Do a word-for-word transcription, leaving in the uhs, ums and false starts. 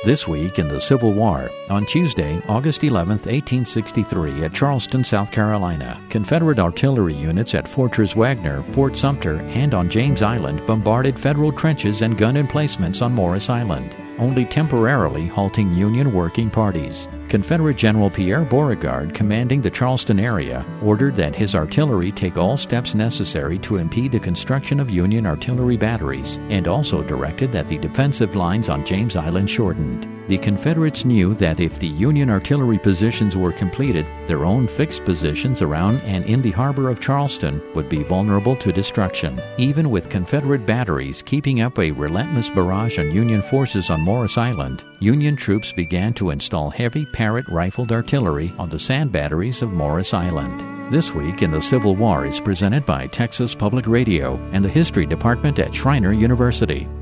This week in the Civil War, on Tuesday, August eleventh, eighteen sixty-three, at Charleston, South Carolina, Confederate artillery units at Fortress Wagner, Fort Sumter, and on James Island bombarded Federal trenches and gun emplacements on Morris Island, only temporarily halting Union working parties. Confederate General Pierre Beauregard, commanding the Charleston area, ordered that his artillery take all steps necessary to impede the construction of Union artillery batteries, and also directed that the defensive lines on James Island shortened. The Confederates knew that if the Union artillery positions were completed, their own fixed positions around and in the harbor of Charleston would be vulnerable to destruction. Even with Confederate batteries keeping up a relentless barrage on Union forces on Morris Island, Union troops began to install heavy Parrott rifled artillery on the sand batteries of Morris Island. This Week in the Civil War is presented by Texas Public Radio and the History Department at Schreiner University.